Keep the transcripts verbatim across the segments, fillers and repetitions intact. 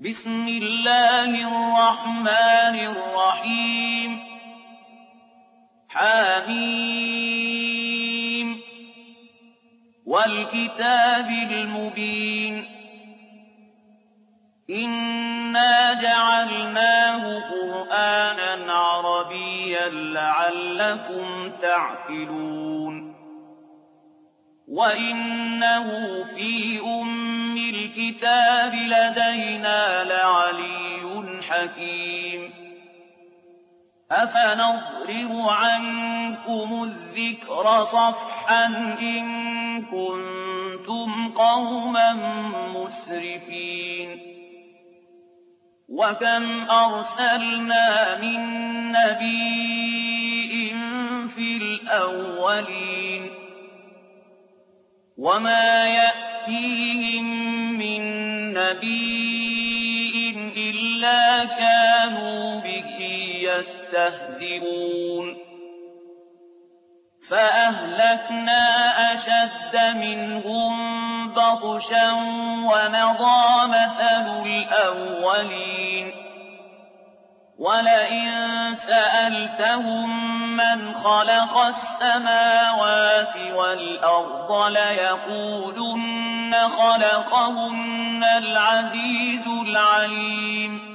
بسم الله الرحمن الرحيم حميم والكتاب المبين إنا جعلناه قرآنا عربيا لعلكم تعقلون وإنه في أم الكتاب لدينا لعلي حكيم أفنضرب عنكم الذكر صفحا إن كنتم قوما مسرفين وكم أرسلنا من نبي في الأولين وما يأتيهم من نبي إلا كانوا به يستهزئون فأهلكنا أشد منهم بطشا ومضى مثل الأولين ولئن سألتهم من خلق السماوات والأرض ليقولن خلقهن العزيز العليم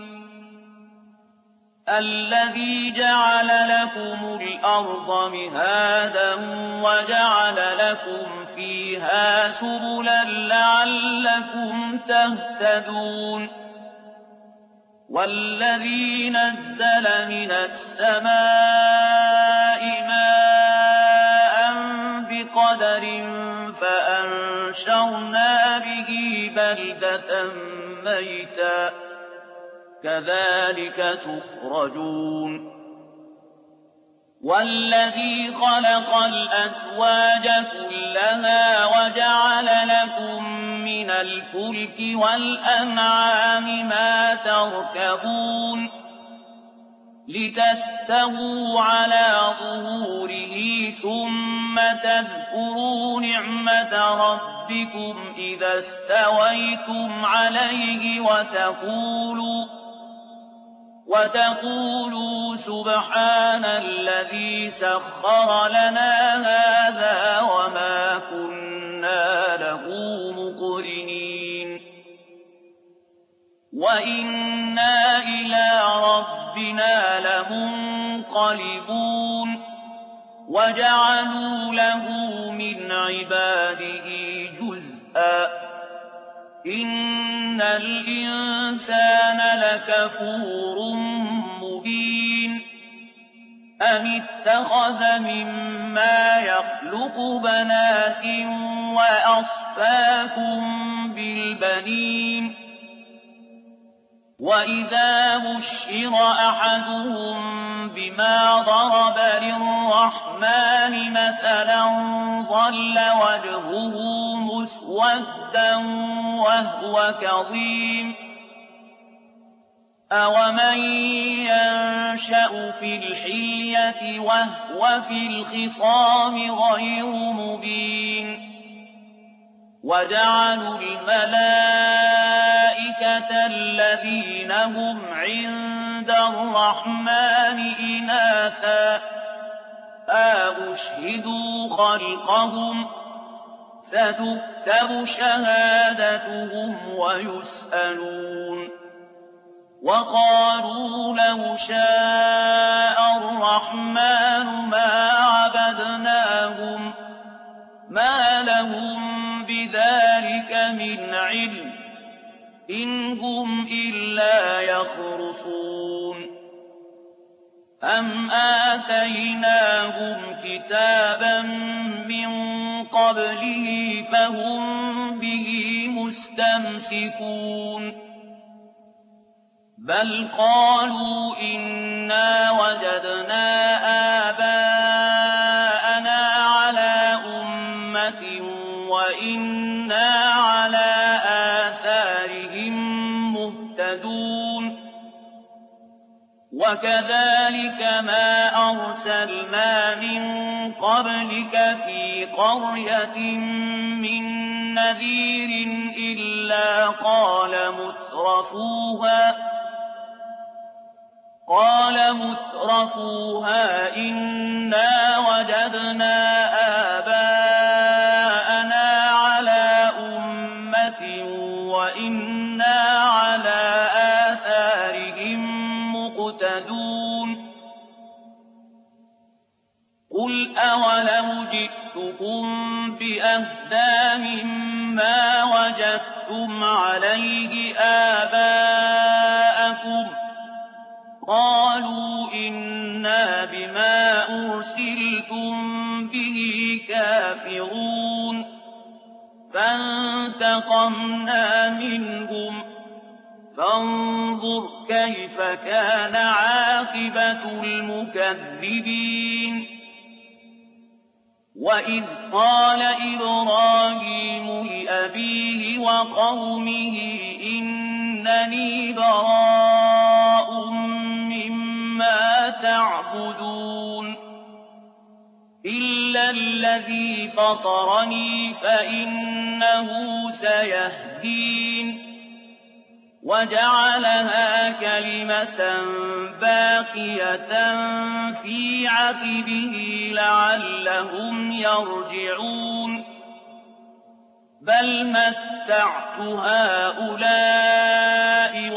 الذي جعل لكم الأرض مهادا وجعل لكم فيها سبلا لعلكم تهتدون والذي نزل من السماء ماء بقدر فأنشرنا به بلدة ميتا كذلك تخرجون والذي خلق الأزواج كلها وجعل لكم من الفلك والأنعام ما تركبون لتستووا على ظهوره ثم تذكروا نعمة ربكم إذا استويتم عليه وتقولوا وتقولوا سبحان الذي سخر لنا هذا وما كنا له مقرنين وإنا إلى ربنا لمنقلبون وجعلوا له من عباده جزءا إن الإنسان لكفور مبين أم اتخذ مما يخلق بنات وأصفاكم بالبنين وإذا بشر أحدهم بما ضرب للرحمن مثلا ظل وجهه مسودا وهو كظيم أومن ينشأ في الحلية وهو في الخصام غير مبين وجعلوا الملائكة الذين هم عند الرحمن إناثا أشهدوا خلقهم ستكتب شهادتهم ويسألون وقالوا لو شاء الرحمن ما عبدناهم ما لهم بذلك من علم إن هم إلا يخرصون أم آتيناهم كتابا من قبله فهم به مستمسكون بل قالوا إنا وجدنا آباءنا على أمة وإنا على آثارهم مهتدون وكذلك ما أرسلنا من قبلك في قرية من نذير إلا قال مترفوها مترفوها قال مترفوها إنا وجدنا آباءنا على أمة وإنا على آثارهم مقتدون قل أولو جئتكم بأهدى مما وجدتم عليه آباءكم قالوا إنا بما أرسلتم به كافرون فانتقمنا منهم فانظر كيف كان عاقبة المكذبين وإذ قال إبراهيم لأبيه وقومه إنني براء مما تعبدون إلا الذي فطرني فإنه سيهدين وجعلها كلمة باقية في عقبه لعلهم يرجعون بل متعت هؤلاء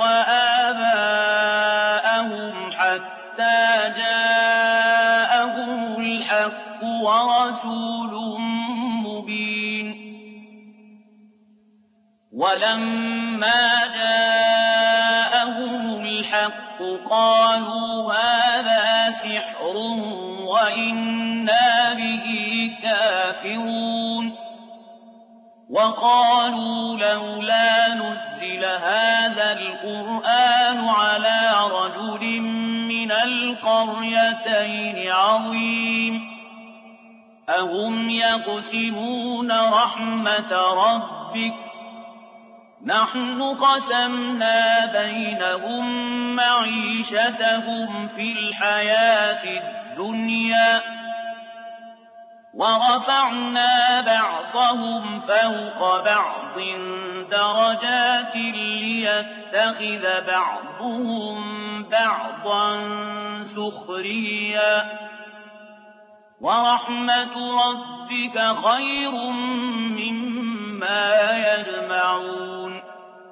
وآباءهم حتى جاءهم الحق ورسول مبين ولما جاءهم الحق قالوا هذا سحر وإنا به كافرون وقالوا لولا نزل هذا القرآن على رجل من القريتين عظيم أهم يقسمون رحمة ربك نحن قسمنا بينهم معيشتهم في الحياة الدنيا ورفعنا بعضهم فوق بعض درجات ليتخذ بعضهم بعضا سخريا ورحمة ربك خير مما يجمعون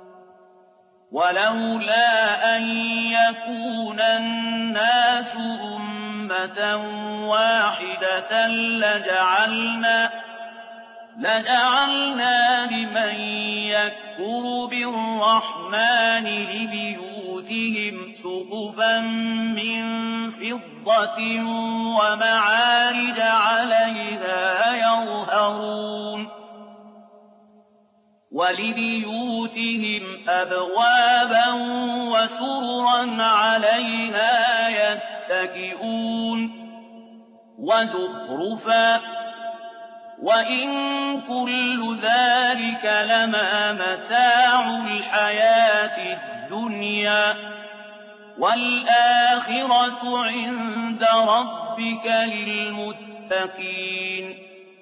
ولولا أن يكون الناس أمة واحدة لجعلنا لجعلنا لمن يكفر بالرحمن لبيوتهم سقفا من فضة ومعارج عليها يظهرون ولبيوتهم أبوابا وسررا عليها يتكئون وزخرفا وإن كل ذلك لما متاع الحياة الدنيا والآخرة عند ربك للمتقين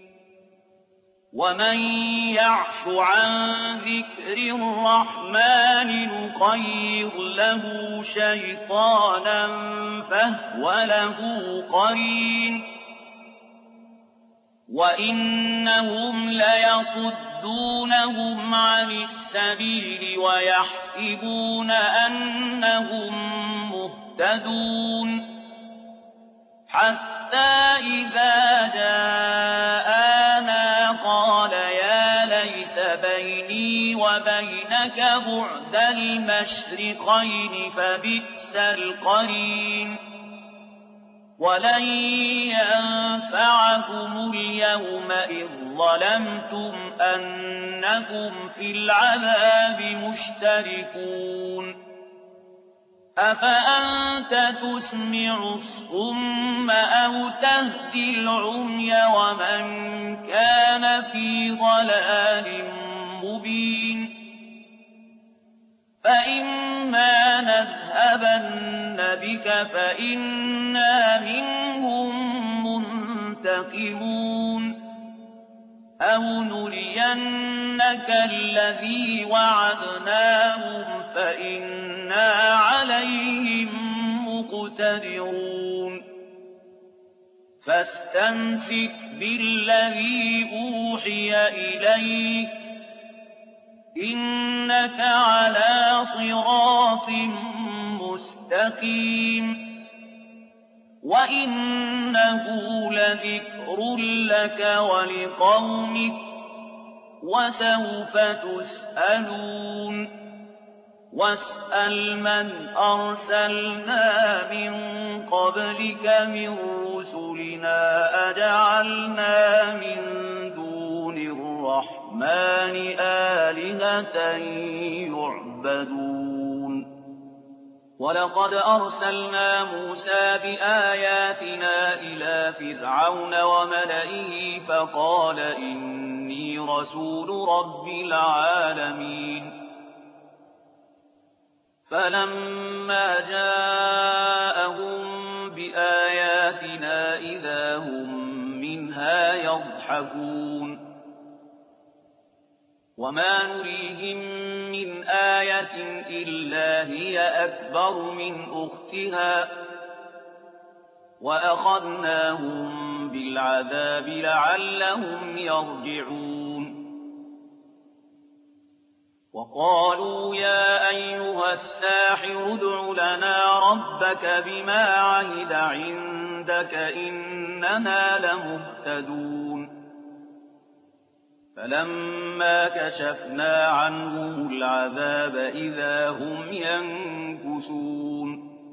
ومن يعش عن ذكر الرحمن نقيض له شيطانا فهو له قرين وإنهم ليصدونهم عن السبيل ويحسبون أنهم مهتدون حتى إذا جاءنا قال يا ليت بيني وبينك بعد المشرقين فبئس القرين ولن ينفعكم اليوم إذ ظلمتم أنكم في العذاب مشتركون أفأنت تسمع الصم أو تهدي العمي ومن كان في ضلال مبين فإما نذهبن بك فإنا منهم منتقمون أو نرينك الذي وعدناهم فإنا عليهم مقتدرون فاستمسك بالذي أوحي إليك إنك على صراط مستقيم وإنه لذكر لك ولقومك وسوف تسألون واسأل من أرسلنا من قبلك من رسلنا أجعلنا من دون الرحمن آلهة يعبدون ولقد أرسلنا موسى بآياتنا إلى فرعون وملئه فقال إني رسول رب العالمين فلما جاءهم بآياتنا إذا هم منها يضحكون وما نريهم من آية إلا هي أكبر من أختها وأخذناهم بالعذاب لعلهم يرجعون وقالوا يا أيها الساحر ادع لنا ربك بما عهد عندك إننا لمهتدون فلما كشفنا عنهم العذاب إذا هم ينكثون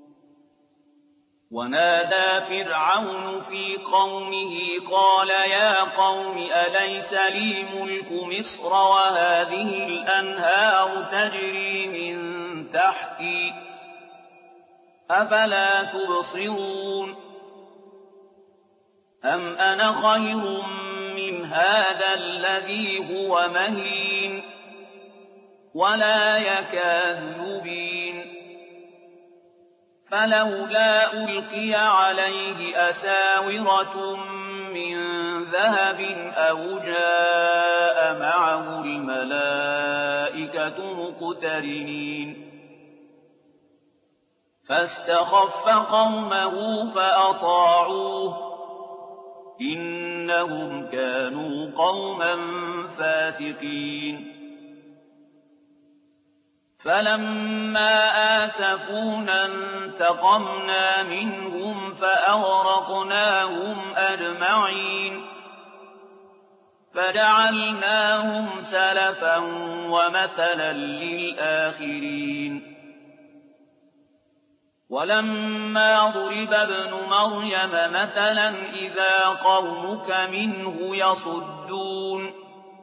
ونادى فرعون في قومه قال يا قوم أليس لي ملك مصر وهذه الأنهار تجري من تحتي أفلا تبصرون أم أنا خير من هذا الذي هو مهين ولا يكاد يبين فلولا ألقي عليه أساورة من ذهب أو جاء معه الملائكة مقترنين فاستخف قومه فأطاعوه إنهم كانوا قوما فاسقين فلما آسفونا انتقمنا منهم فأغرقناهم أجمعين فجعلناهم سلفا ومثلا للآخرين ولما ضرب ابن مريم مثلا إذا قومك منه يصدون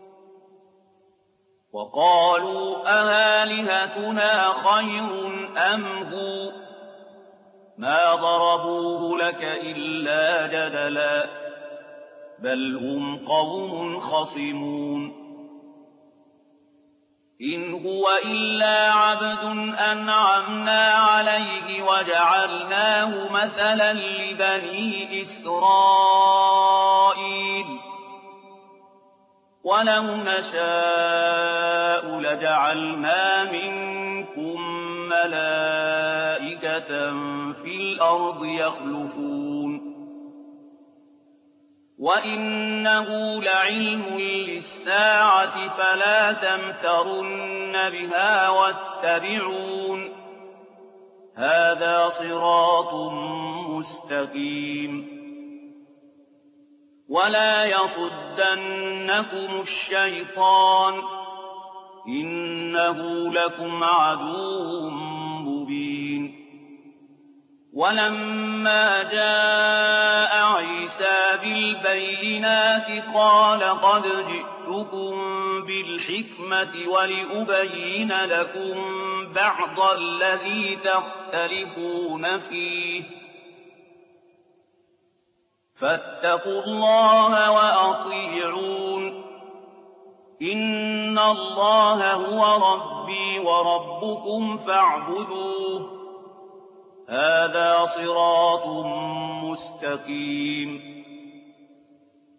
وقالوا أآلهتنا خير أم هو ما ضربوه لك إلا جدلا بل هم قوم خصمون إن هو إلا عبد أنعمنا عليه وجعلناه مثلا لبني إسرائيل ولو نشاء لجعلنا منكم ملائكة في الأرض يخلفون وإنه لعلم للساعة فلا تمترن بها واتبعون هذا صراط مستقيم ولا يصدنكم الشيطان إنه لكم عدو مبين ولما جاء عيسى بالبينات قال قد جئتكم بالحكمة ولأبين لكم بعض الذي تختلفون فيه فاتقوا الله وأطيعون إن الله هو ربي وربكم فاعبدوه هذا صراط مستقيم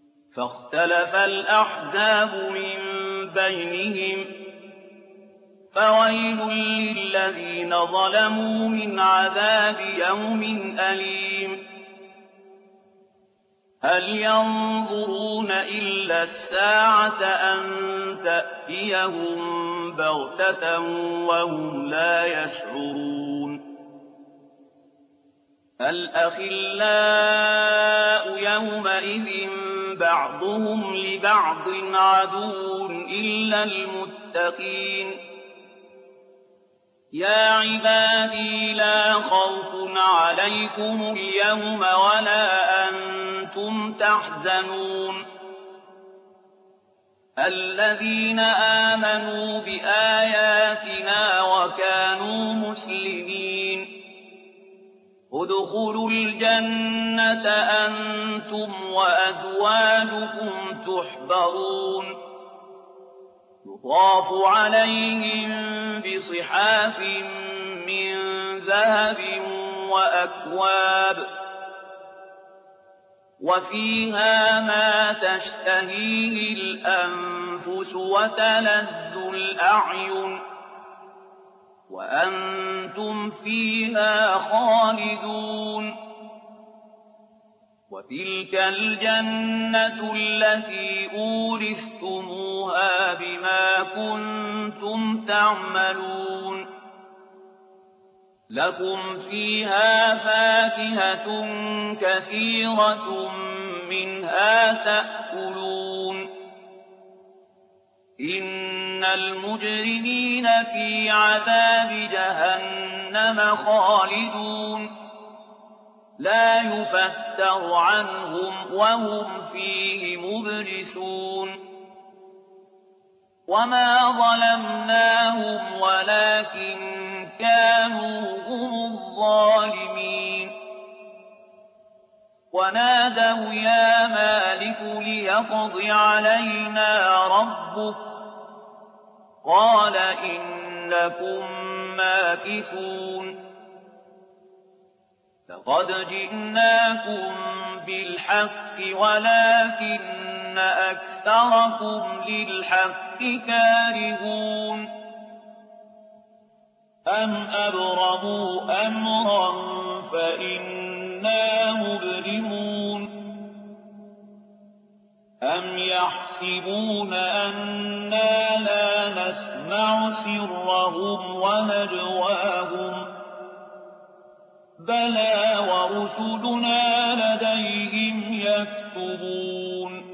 فاختلف الأحزاب من بينهم فويل للذين ظلموا من عذاب يوم أليم هل ينظرون إلا الساعة أن تأتيهم بغتة وهم لا يشعرون الأخلاء يومئذ بعضهم لبعض عدو إلا المتقين يا عبادي لا خوف عليكم اليوم ولا أنتم تحزنون الذين آمنوا بآياتنا وكانوا مسلمين ادخلوا الجنة أنتم وأزواجكم تحبرون يطاف عليهم بصحاف من ذهب وأكواب وفيها ما تشتهيه الأنفس وتلذ الأعين وأنتم فيها خالدون وتلك الجنة التي أورثتموها بما كنتم تعملون لكم فيها فاكهة كثيرة منها تأكلون إن المجرمين في عذاب جهنم خالدون لا يفتر عنهم وهم فيه مبلسون وما ظلمناهم ولكن كانوا هم الظالمين ونادوا يا مالك ليقض علينا ربك قال إنكم ماكثون لقد جئناكم بالحق ولكن أكثركم للحق كارهون أم أبرموا أمرا فإنا مبرمون أم يحسبون أنا لا نسمع سرهم ونجواهم بلى ورسلنا لديهم يكتبون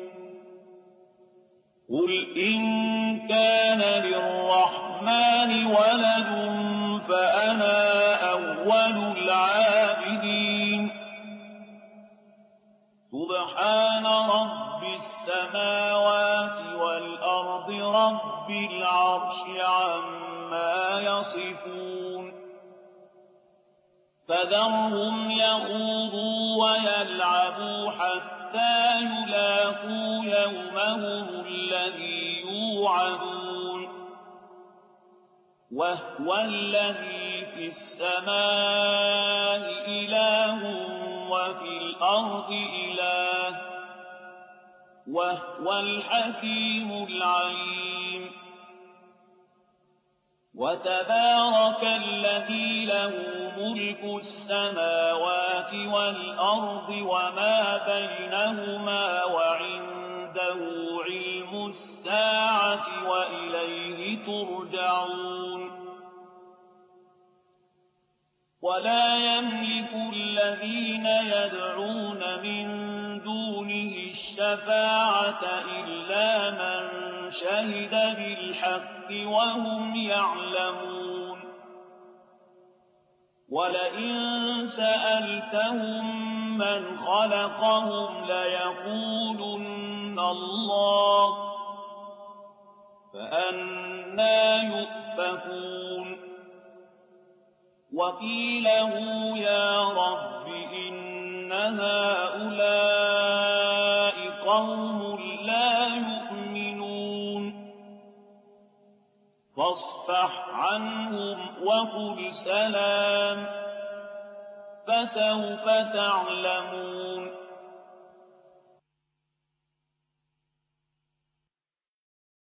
قل إن كان للرحمن ولد فأنا أول العابدين سبحان رب السماوات والأرض رب العرش عما يصفون فذرهم يخوضوا ويلعبوا حتى يلاقوا يومهم الذي يوعدون وهو الذي في السماء إله وفي الأرض إله وهو الحكيم العليم وتبارك الذي له ملك السماوات والأرض وما بينهما وعنده علم الساعة وإليه ترجعون ولا يملك الذين يدعون من دونه الشفاعة إلا من شهد بالحق وهم يعلمون ولئن سألتهم من خلقهم ليقولن الله فأنى يؤفكون وقيله يا رب إن هؤلاء قوم لا يؤمنون فاصفح عنهم وقل سلام فسوف تعلمون